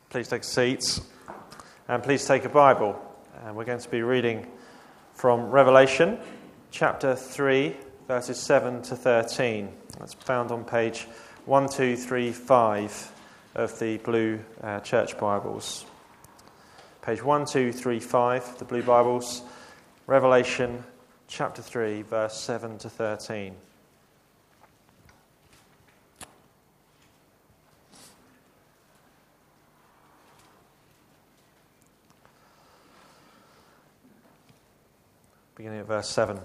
Please take seats and please take a Bible. We're going to be reading from Revelation chapter 3, verses 7 to 13. That's found on page 1235 of the blue church Bibles. Page 1235 of the blue Bibles, Revelation chapter 3, verse 7 to 13. Beginning at verse 7.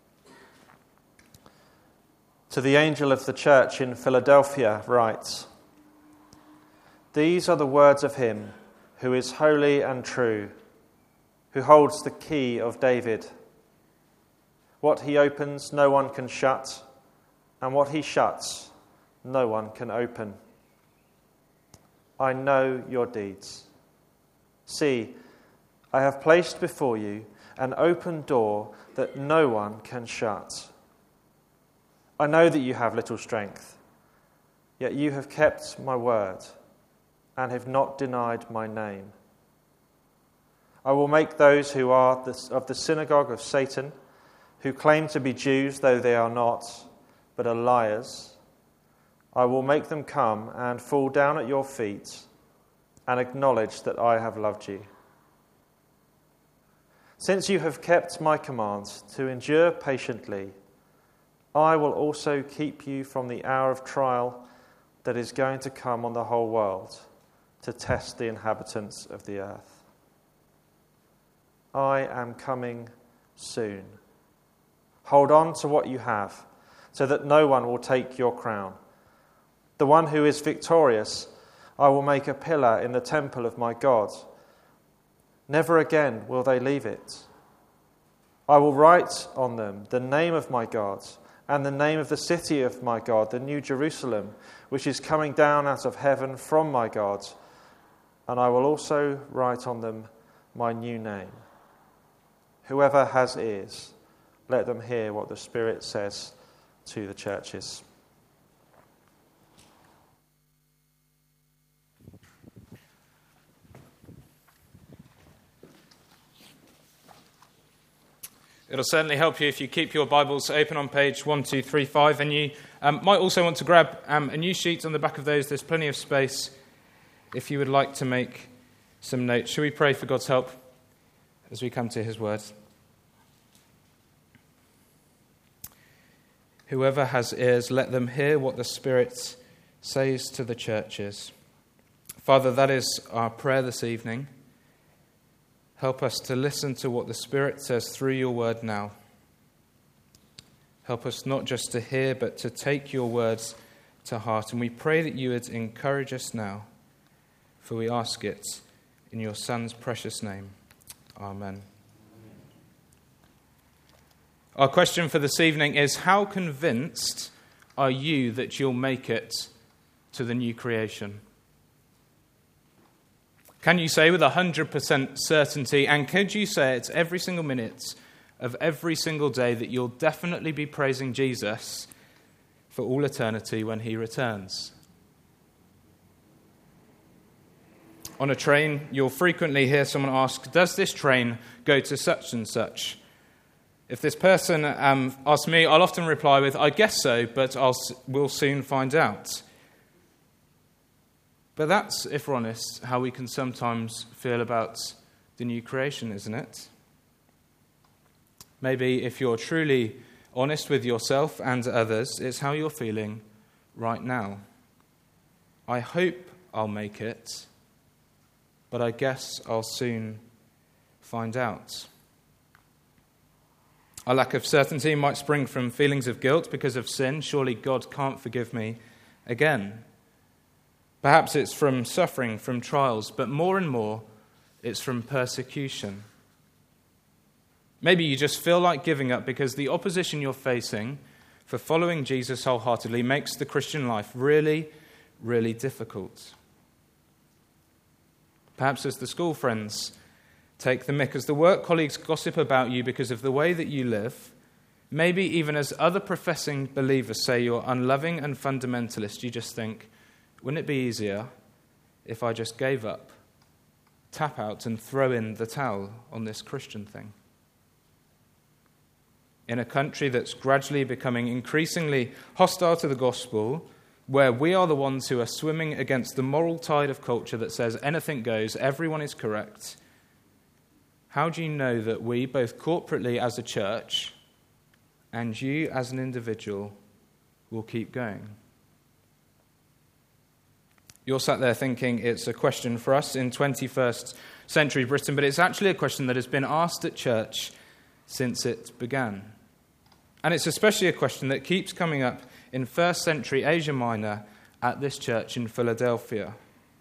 To the angel of the church in Philadelphia write, "These are the words of him who is holy and true, who holds the key of David. What he opens, no one can shut, and what he shuts, no one can open. I know your deeds. See, I have placed before you an open door that no one can shut. I know that you have little strength, yet you have kept my word and have not denied my name. I will make those who are of the synagogue of Satan, who claim to be Jews though they are not, but are liars, I will make them come and fall down at your feet and acknowledge that I have loved you. Since you have kept my commands to endure patiently, I will also keep you from the hour of trial that is going to come on the whole world to test the inhabitants of the earth. I am coming soon. Hold on to what you have, so that no one will take your crown. The one who is victorious, I will make a pillar in the temple of my God. Never again will they leave it. I will write on them the name of my God and the name of the city of my God, the New Jerusalem, which is coming down out of heaven from my God. And I will also write on them my new name. Whoever has ears, let them hear what the Spirit says to the churches." It'll certainly help you if you keep your Bibles open on page 1235, and you might also want to grab a new sheet on the back of those. There's plenty of space if you would like to make some notes. Shall we pray for God's help as we come to his word? Whoever has ears, let them hear what the Spirit says to the churches. Father, that is our prayer this evening. Help us to listen to what the Spirit says through your word now. Help us not just to hear, but to take your words to heart. And we pray that you would encourage us now, for we ask it in your Son's precious name. Amen. Our question for this evening is, how convinced are you that you'll make it to the new creation? Can you say with 100% certainty, and could you say it every single minute of every single day, that you'll definitely be praising Jesus for all eternity when he returns? On a train, you'll frequently hear someone ask, "Does this train go to such and such?" If this person asks me, I'll often reply with, "I guess so, but we'll soon find out." But that's, if we're honest, how we can sometimes feel about the new creation, isn't it? Maybe if you're truly honest with yourself and others, it's how you're feeling right now. I hope I'll make it, but I guess I'll soon find out. Our lack of certainty might spring from feelings of guilt because of sin. Surely God can't forgive me again. Perhaps it's from suffering, from trials, but more and more, it's from persecution. Maybe you just feel like giving up because the opposition you're facing for following Jesus wholeheartedly makes the Christian life really, really difficult. Perhaps as the school friends take the mick, as the work colleagues gossip about you because of the way that you live, maybe even as other professing believers say you're unloving and fundamentalist, you just think, wouldn't it be easier if I just gave up, tap out, and throw in the towel on this Christian thing? In a country that's gradually becoming increasingly hostile to the gospel, where we are the ones who are swimming against the moral tide of culture that says anything goes, everyone is correct, how do you know that we, both corporately as a church and you as an individual, will keep going? You're sat there thinking it's a question for us in 21st century Britain, but it's actually a question that has been asked at church since it began. And it's especially a question that keeps coming up in first century Asia Minor at this church in Philadelphia.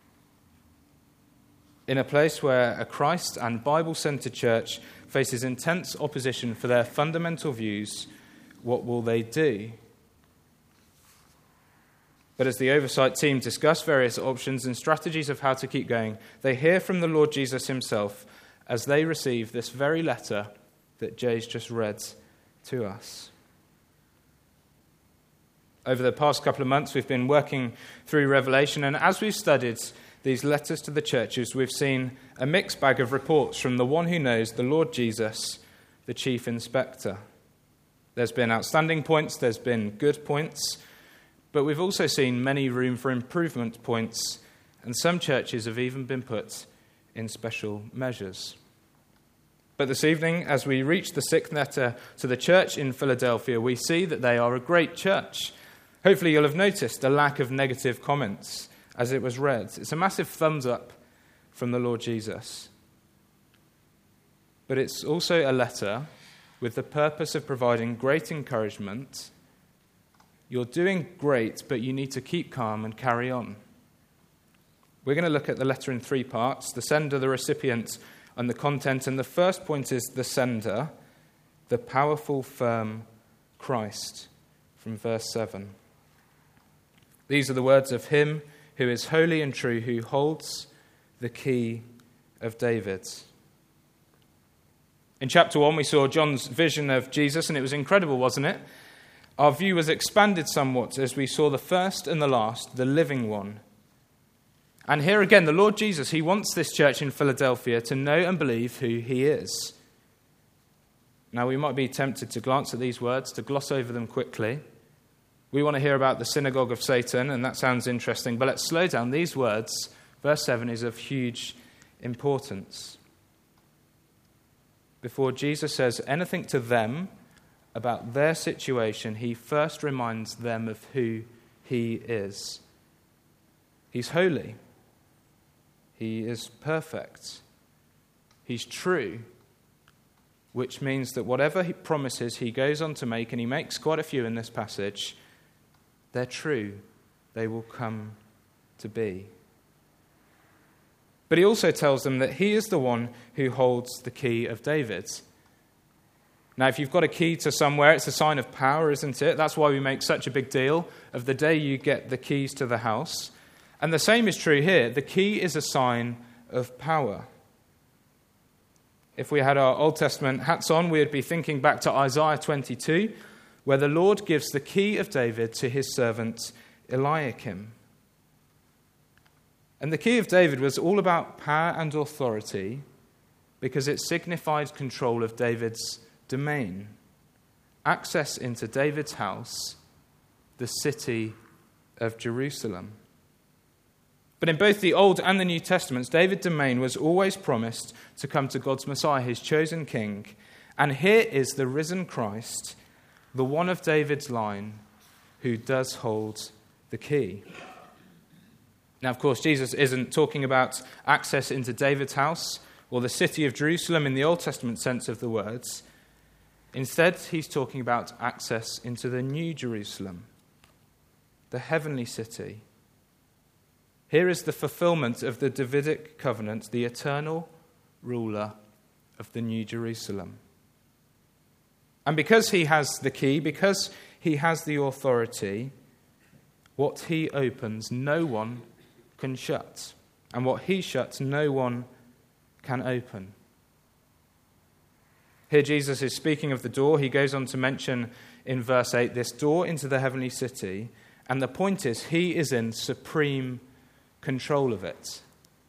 In a place where a Christ and Bible-centered church faces intense opposition for their fundamental views, what will they do? But as the oversight team discuss various options and strategies of how to keep going, they hear from the Lord Jesus himself as they receive this very letter that Jay's just read to us. Over the past couple of months, we've been working through Revelation, and as we've studied these letters to the churches, we've seen a mixed bag of reports from the one who knows, the Lord Jesus, the chief inspector. There's been outstanding points, there's been good points, but we've also seen many room for improvement points, and some churches have even been put in special measures. But this evening, as we reach the sixth letter to the church in Philadelphia, we see that they are a great church. Hopefully you'll have noticed a lack of negative comments as it was read. It's a massive thumbs up from the Lord Jesus. But it's also a letter with the purpose of providing great encouragement. You're doing great, but you need to keep calm and carry on. We're going to look at the letter in three parts: the sender, the recipient, and the content. And the first point is the sender, the powerful, firm Christ, from verse 7. These are the words of him who is holy and true, who holds the key of David. In chapter 1, we saw John's vision of Jesus, and it was incredible, wasn't it? Our view was expanded somewhat as we saw the first and the last, the living one. And here again, the Lord Jesus, he wants this church in Philadelphia to know and believe who he is. Now, we might be tempted to glance at these words, to gloss over them quickly. We want to hear about the synagogue of Satan, and that sounds interesting, but let's slow down. These words, verse 7, is of huge importance. Before Jesus says anything to them about their situation, he first reminds them of who he is. He's holy. He is perfect. He's true, which means that whatever he promises he goes on to make, and he makes quite a few in this passage, they're true. They will come to be. But he also tells them that he is the one who holds the key of David. Now, if you've got a key to somewhere, it's a sign of power, isn't it? That's why we make such a big deal of the day you get the keys to the house. And the same is true here. The key is a sign of power. If we had our Old Testament hats on, we would be thinking back to Isaiah 22, where the Lord gives the key of David to his servant Eliakim. And the key of David was all about power and authority because it signified control of David's domain, access into David's house, the city of Jerusalem. But in both the Old and the New Testaments, David's domain was always promised to come to God's Messiah, his chosen king. And here is the risen Christ, the one of David's line, who does hold the key. Now, of course, Jesus isn't talking about access into David's house or the city of Jerusalem in the Old Testament sense of the words. Instead, he's talking about access into the New Jerusalem, the heavenly city. Here is the fulfillment of the Davidic covenant, the eternal ruler of the New Jerusalem. And because he has the key, because he has the authority, what he opens, no one can shut. And what he shuts, no one can open. Here Jesus is speaking of the door. He goes on to mention in verse 8 this door into the heavenly city. And the point is, he is in supreme control of it.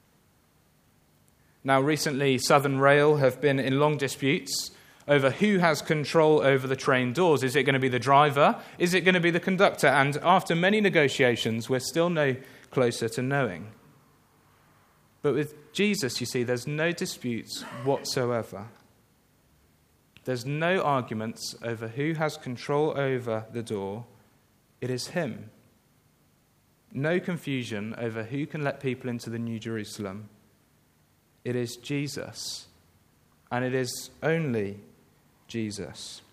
Now, recently, Southern Rail have been in long disputes over who has control over the train doors. Is it going to be the driver? Is it going to be the conductor? And after many negotiations, we're still no closer to knowing. But with Jesus, you see, there's no disputes whatsoever. There's no arguments over who has control over the door. It is him. No confusion over who can let people into the New Jerusalem. It is Jesus. And it is only Jesus.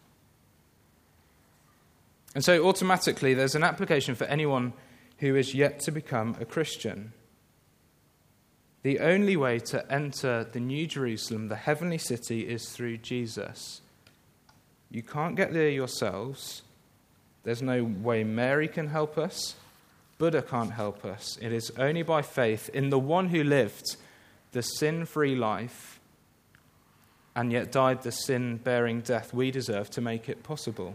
And so automatically there's an application for anyone who is yet to become a Christian. The only way to enter the New Jerusalem, the heavenly city, is through Jesus. You can't get there yourselves. There's no way Mary can help us. Buddha can't help us. It is only by faith in the one who lived the sin-free life and yet died the sin-bearing death we deserve to make it possible.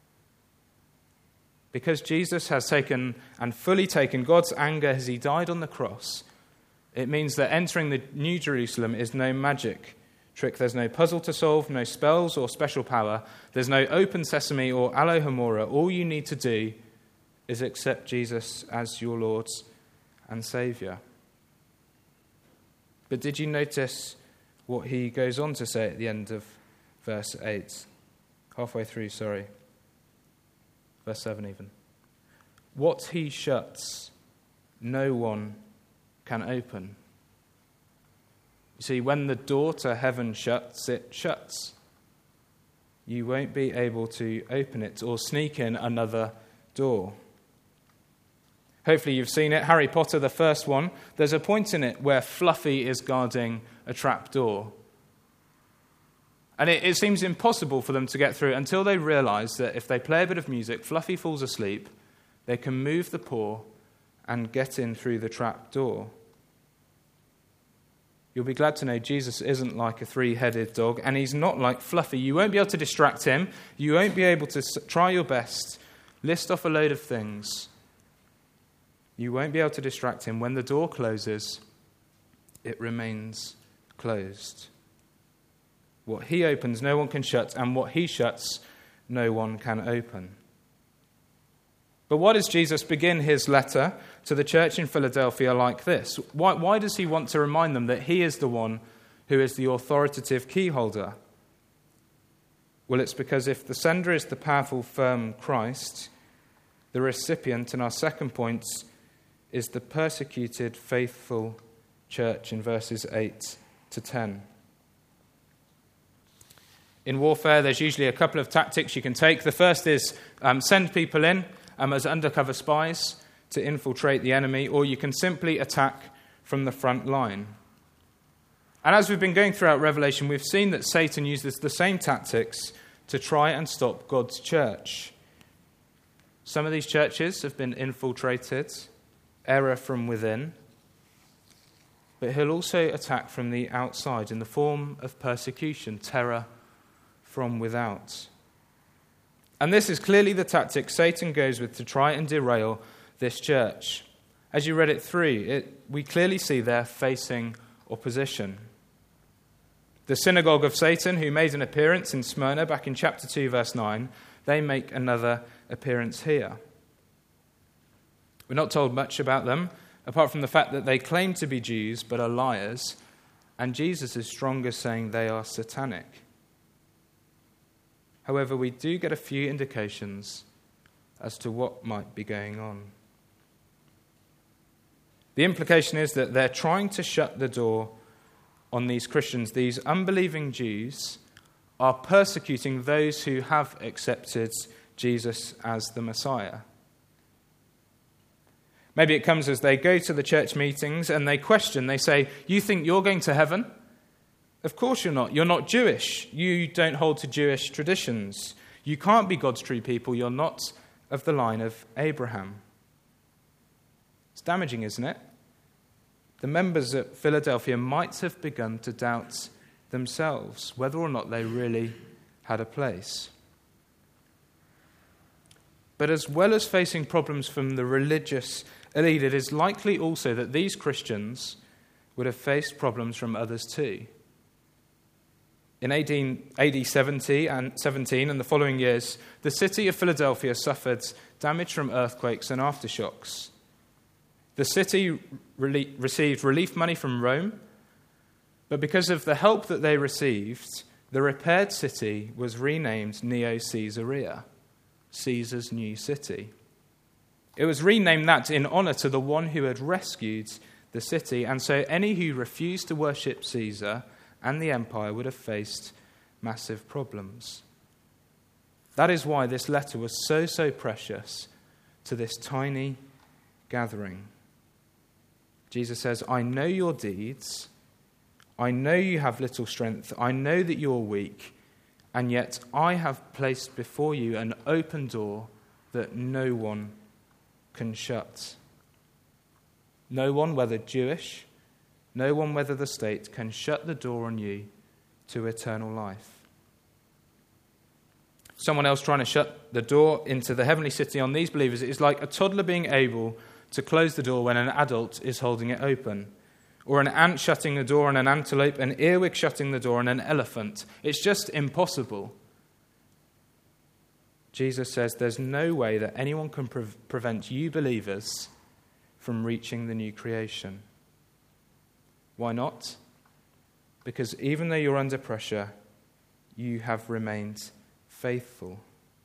Because Jesus has taken and fully taken God's anger as he died on the cross, it means that entering the New Jerusalem is no magic trick. There's no puzzle to solve, no spells or special power. There's no open sesame or Alohomora. All you need to do is accept Jesus as your Lord and Saviour. But did you notice what he goes on to say at the end of verse 8? Halfway through, sorry. Verse 7 even. What he shuts, no one can open. You see, when the door to heaven shuts, it shuts. You won't be able to open it or sneak in another door. Hopefully you've seen it. Harry Potter, the first one. There's a point in it where Fluffy is guarding a trap door. And it seems impossible for them to get through until they realise that if they play a bit of music, Fluffy falls asleep, they can move the paw and get in through the trap door. You'll be glad to know Jesus isn't like a three-headed dog, and he's not like Fluffy. You won't be able to distract him. You won't be able to try your best, list off a load of things. You won't be able to distract him. When the door closes, it remains closed. What he opens, no one can shut, and what he shuts, no one can open. But why does Jesus begin his letter to the church in Philadelphia like this? Why does he want to remind them that he is the one who is the authoritative key holder? Well, it's because if the sender is the powerful, firm Christ, the recipient, in our second point, is the persecuted, faithful church in verses 8 to 10. In warfare, there's usually a couple of tactics you can take. The first is send people in as undercover spies to infiltrate the enemy, or you can simply attack from the front line. And as we've been going throughout Revelation, we've seen that Satan uses the same tactics to try and stop God's church. Some of these churches have been infiltrated, error from within, but he'll also attack from the outside in the form of persecution, terror from without. And this is clearly the tactic Satan goes with to try and derail this church. As you read it through, we clearly see they're facing opposition. The synagogue of Satan, who made an appearance in Smyrna back in chapter 2, verse 9, they make another appearance here. We're not told much about them, apart from the fact that they claim to be Jews but are liars, and Jesus is stronger saying they are satanic. However, we do get a few indications as to what might be going on. The implication is that they're trying to shut the door on these Christians. These unbelieving Jews are persecuting those who have accepted Jesus as the Messiah. Maybe it comes as they go to the church meetings and they question, they say, "You think you're going to heaven? Of course you're not. You're not Jewish. You don't hold to Jewish traditions. You can't be God's true people. You're not of the line of Abraham." It's damaging, isn't it? The members at Philadelphia might have begun to doubt themselves whether or not they really had a place. But as well as facing problems from the religious Indeed, it is likely also that these Christians would have faced problems from others too. In AD 17 and the following years, the city of Philadelphia suffered damage from earthquakes and aftershocks. The city received relief money from Rome, but because of the help that they received, the repaired city was renamed Neo-Caesarea, Caesar's new city. It was renamed that in honor to the one who had rescued the city, and so any who refused to worship Caesar and the empire would have faced massive problems. That is why this letter was so precious to this tiny gathering. Jesus says, I know your deeds. I know you have little strength. I know that you are weak. And yet I have placed before you an open door that no one can shut. No one, whether Jewish, no one, whether the state, can shut the door on you to eternal life. Someone else trying to shut the door into the heavenly city on these believers is like a toddler being able to close the door when an adult is holding it open, or an ant shutting the door on an antelope, an earwig shutting the door on an elephant. It's just impossible. Jesus says there's no way that anyone can prevent you believers from reaching the new creation. Why not? Because even though you're under pressure, you have remained faithful.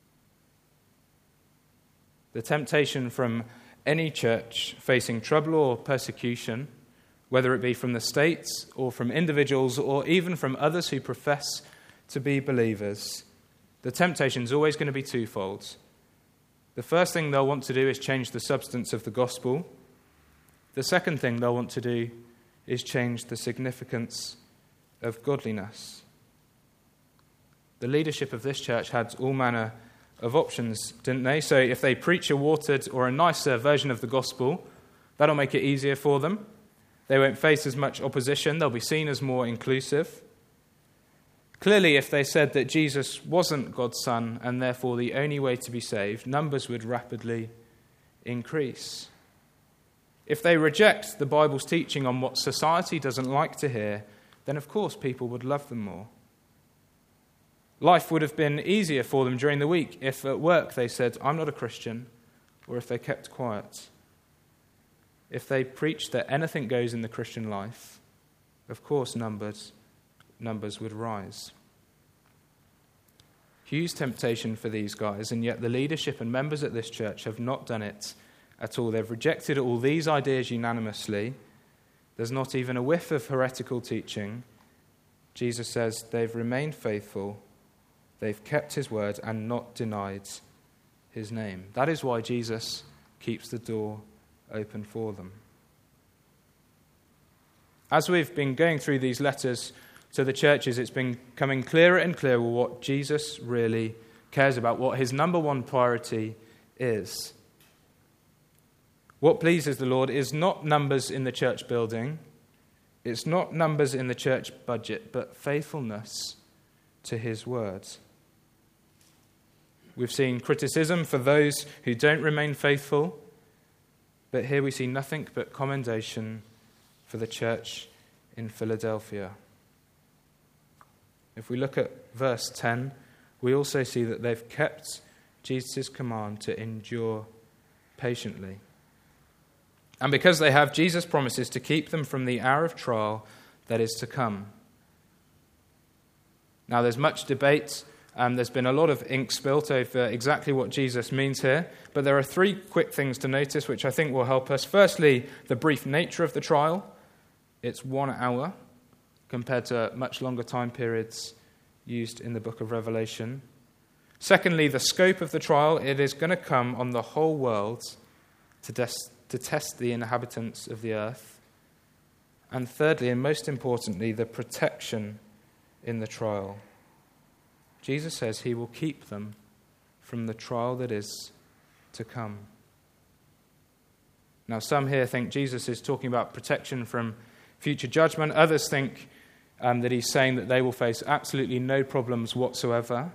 The temptation from any church facing trouble or persecution, whether it be from the states or from individuals or even from others who profess to be believers, the temptation is always going to be twofold. The first thing they'll want to do is change the substance of the gospel. The second thing they'll want to do is change the significance of godliness. The leadership of this church had all manner of options, didn't they? So if they preach a watered or a nicer version of the gospel, that'll make it easier for them. They won't face as much opposition. They'll be seen as more inclusive. Clearly, if they said that Jesus wasn't God's Son and therefore the only way to be saved, numbers would rapidly increase. If they reject the Bible's teaching on what society doesn't like to hear, then of course people would love them more. Life would have been easier for them during the week if at work they said, I'm not a Christian, or if they kept quiet. If they preached that anything goes in the Christian life, of course numbers would rise. Huge temptation for these guys, and yet the leadership and members at this church have not done it at all. They've rejected all these ideas unanimously. There's not even a whiff of heretical teaching. Jesus says they've remained faithful, they've kept his word and not denied his name. That is why Jesus keeps the door open for them. As we've been going through these letters to the churches, it's been becoming clearer and clearer what Jesus really cares about, what his number one priority is. What pleases the Lord is not numbers in the church building, it's not numbers in the church budget, but faithfulness to his word. We've seen criticism for those who don't remain faithful, but here we see nothing but commendation for the church in Philadelphia. If we look at verse 10, we also see that they've kept Jesus' command to endure patiently. And because they have, Jesus promises to keep them from the hour of trial that is to come. Now, there's much debate. There's been a lot of ink spilt over exactly what Jesus means here. But there are three quick things to notice which I think will help us. Firstly, the brief nature of the trial. It's 1 hour compared to much longer time periods used in the book of Revelation. Secondly, the scope of the trial. It is going to come on the whole world to test the inhabitants of the earth. And thirdly, and most importantly, the protection in the trial. Jesus says he will keep them from the trial that is to come. Now, some here think Jesus is talking about protection from future judgment. Others think that he's saying that they will face absolutely no problems whatsoever.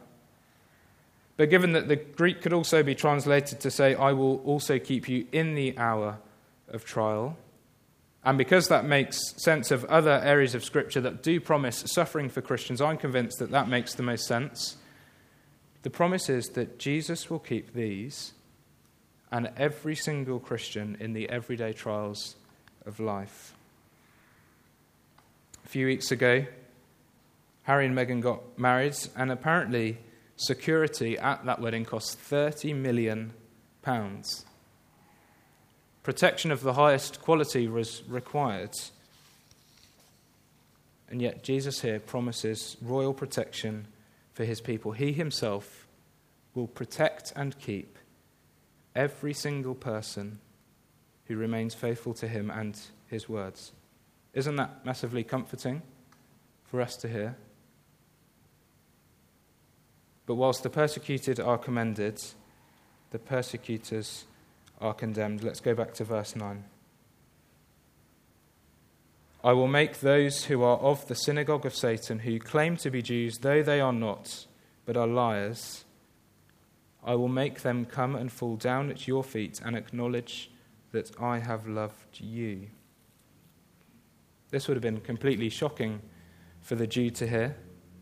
But given that the Greek could also be translated to say, I will also keep you in the hour of trial. And because that makes sense of other areas of Scripture that do promise suffering for Christians, I'm convinced that that makes the most sense. The promise is that Jesus will keep these and every single Christian in the everyday trials of life. A few weeks ago, Harry and Meghan got married, and apparently security at that wedding cost £30 million. Protection of the highest quality was required. And yet Jesus here promises royal protection for his people. He himself will protect and keep every single person who remains faithful to him and his words. Isn't that massively comforting for us to hear? But whilst the persecuted are commended, the persecutors are condemned. Let's go back to verse 9. I will make those who are of the synagogue of Satan, who claim to be Jews, though they are not, but are liars, I will make them come and fall down at your feet and acknowledge that I have loved you. This would have been completely shocking for the Jew to hear.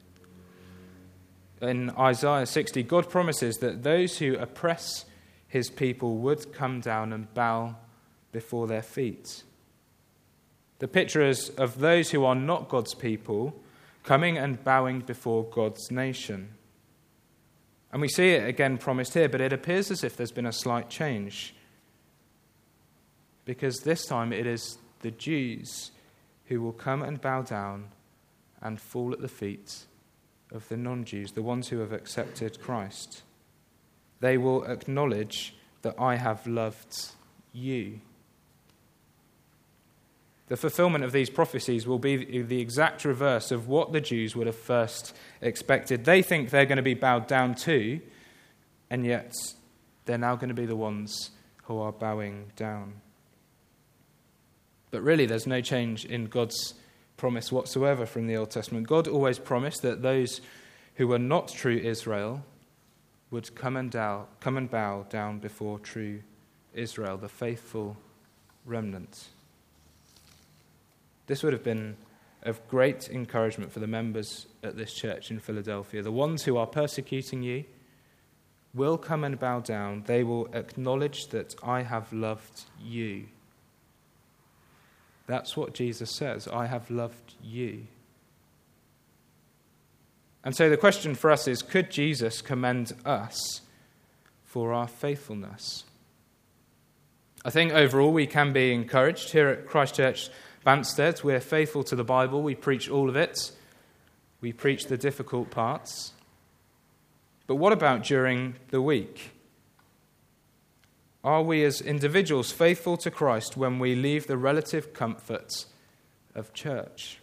In Isaiah 60, God promises that those who oppress his people would come down and bow before their feet. The picture is of those who are not God's people coming and bowing before God's nation. And we see it again promised here, but it appears as if there's been a slight change. Because this time it is the Jews who will come and bow down and fall at the feet of the non-Jews, the ones who have accepted Christ. They will acknowledge that I have loved you. The fulfillment of these prophecies will be the exact reverse of what the Jews would have first expected. They think they're going to be bowed down to, and yet they're now going to be the ones who are bowing down. But really, there's no change in God's promise whatsoever from the Old Testament. God always promised that those who were not true Israel would come and bow down before true Israel, the faithful remnant. This would have been of great encouragement for the members at this church in Philadelphia. The ones who are persecuting you will come and bow down. They will acknowledge that I have loved you. That's what Jesus says, I have loved you. And so the question for us is, could Jesus commend us for our faithfulness? I think overall we can be encouraged. Here at Christ Church Banstead, we're faithful to the Bible. We preach all of it. We preach the difficult parts. But what about during the week? Are we as individuals faithful to Christ when we leave the relative comforts of church?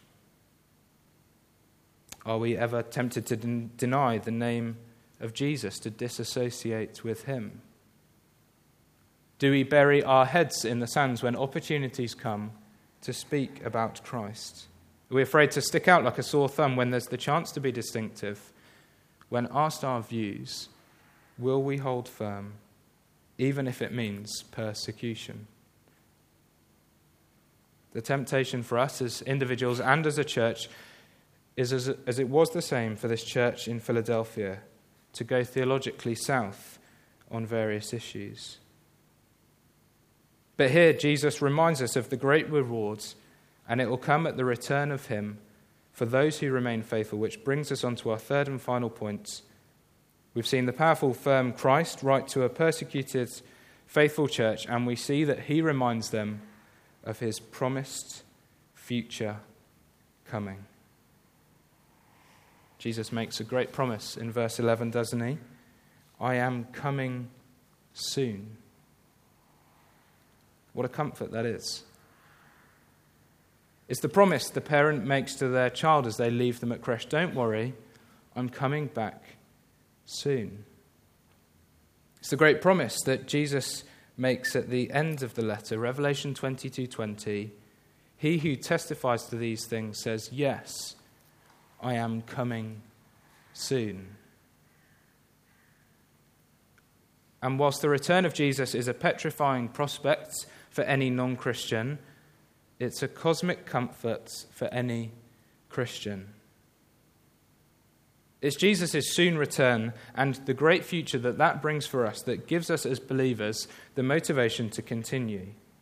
Are we ever tempted to deny the name of Jesus, to disassociate with him? Do we bury our heads in the sands when opportunities come to speak about Christ? Are we afraid to stick out like a sore thumb when there's the chance to be distinctive? When asked our views, will we hold firm, even if it means persecution? The temptation for us as individuals and as a church is, as it was the same for this church in Philadelphia, to go theologically south on various issues. But here Jesus reminds us of the great rewards, and it will come at the return of him for those who remain faithful, which brings us on to our third and final point. We've seen the powerful, firm Christ write to a persecuted, faithful church, and we see that he reminds them of his promised future coming. Jesus makes a great promise in verse 11, doesn't he? I am coming soon. What a comfort that is. It's the promise the parent makes to their child as they leave them at creche. Don't worry, I'm coming back soon. It's the great promise that Jesus makes at the end of the letter, Revelation 22:20. He who testifies to these things says, yes, I am coming soon. And whilst the return of Jesus is a petrifying prospect for any non-Christian. It's a cosmic comfort for any Christian. It's Jesus' soon return and the great future that brings for us that gives us as believers the motivation to continue.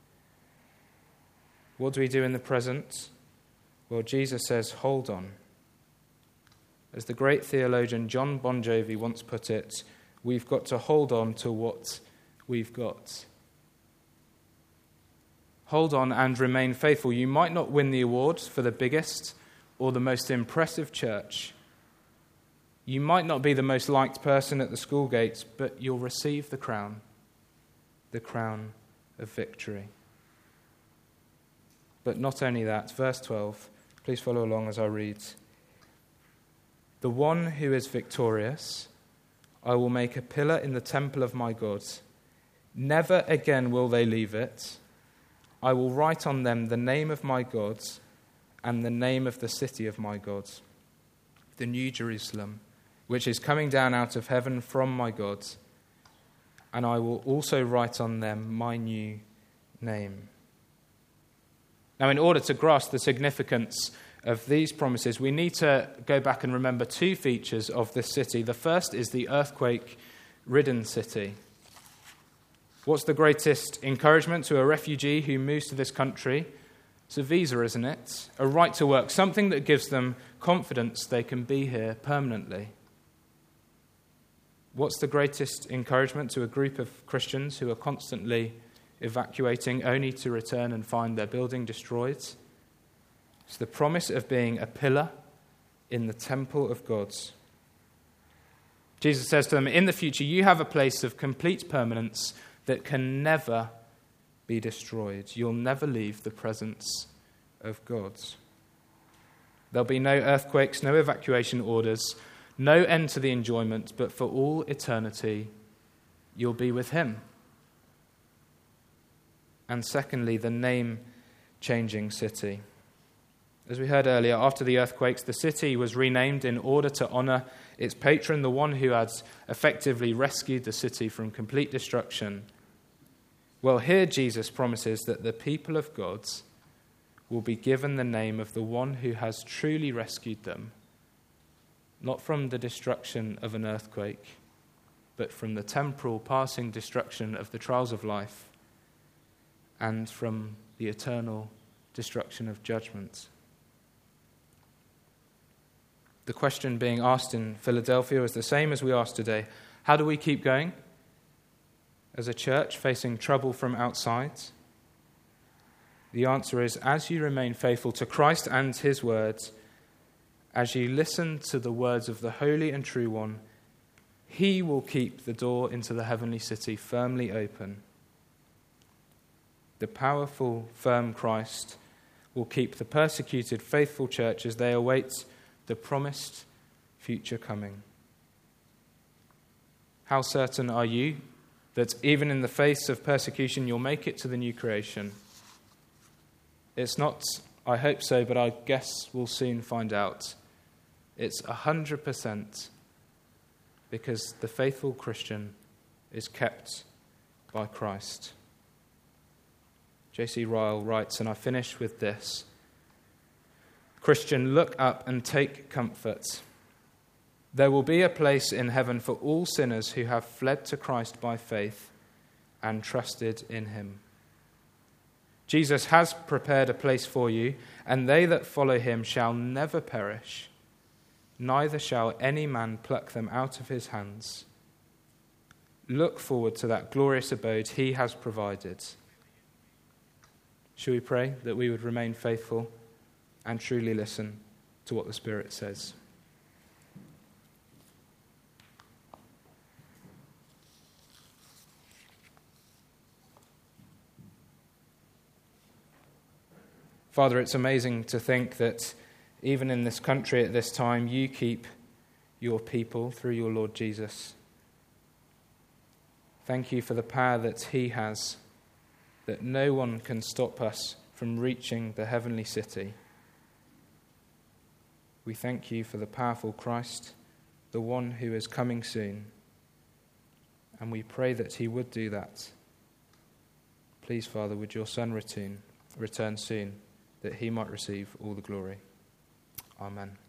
What do we do in the present? Well, Jesus says, hold on. As the great theologian John Bon Jovi once put it, we've got to hold on to what we've got. Hold on and remain faithful. You might not win the award for the biggest or the most impressive church. You might not be the most liked person at the school gates, but you'll receive the crown of victory. But not only that, verse 12, please follow along as I read. The one who is victorious, I will make a pillar in the temple of my God. Never again will they leave it. I will write on them the name of my God and the name of the city of my God, the New Jerusalem, which is coming down out of heaven from my God, and I will also write on them my new name. Now, in order to grasp the significance of these promises, we need to go back and remember two features of this city. The first is the earthquake-ridden city. What's the greatest encouragement to a refugee who moves to this country? It's a visa, isn't it? A right to work, something that gives them confidence they can be here permanently. What's the greatest encouragement to a group of Christians who are constantly evacuating only to return and find their building destroyed? It's the promise of being a pillar in the temple of God. Jesus says to them, in the future, you have a place of complete permanence that can never be destroyed. You'll never leave the presence of God. There'll be no earthquakes, no evacuation orders, no end to the enjoyment, but for all eternity, you'll be with him. And secondly, the name-changing city. As we heard earlier, after the earthquakes, the city was renamed in order to honor its patron, the one who had effectively rescued the city from complete destruction. Well, here Jesus promises that the people of God will be given the name of the one who has truly rescued them, not from the destruction of an earthquake, but from the temporal passing destruction of the trials of life and from the eternal destruction of judgment. The question being asked in Philadelphia is the same as we asked today. How do we keep going as a church facing trouble from outside? The answer is, as you remain faithful to Christ and his words, as you listen to the words of the Holy and True One, he will keep the door into the heavenly city firmly open. The powerful, firm Christ will keep the persecuted, faithful church as they await the promised future coming. How certain are you that even in the face of persecution, you'll make it to the new creation? It's not, I hope so, but I guess we'll soon find out. It's 100% because the faithful Christian is kept by Christ. J.C. Ryle writes, and I finish with this: Christian, look up and take comfort. There will be a place in heaven for all sinners who have fled to Christ by faith and trusted in him. Jesus has prepared a place for you, and they that follow him shall never perish, neither shall any man pluck them out of his hands. Look forward to that glorious abode he has provided. Shall we pray that we would remain faithful and truly listen to what the Spirit says? Father, it's amazing to think that even in this country at this time, you keep your people through your Lord Jesus. Thank you for the power that he has, that no one can stop us from reaching the heavenly city. We thank you for the powerful Christ, the one who is coming soon, and we pray that he would do that. Please, Father, would your Son return soon, that he might receive all the glory. Amen.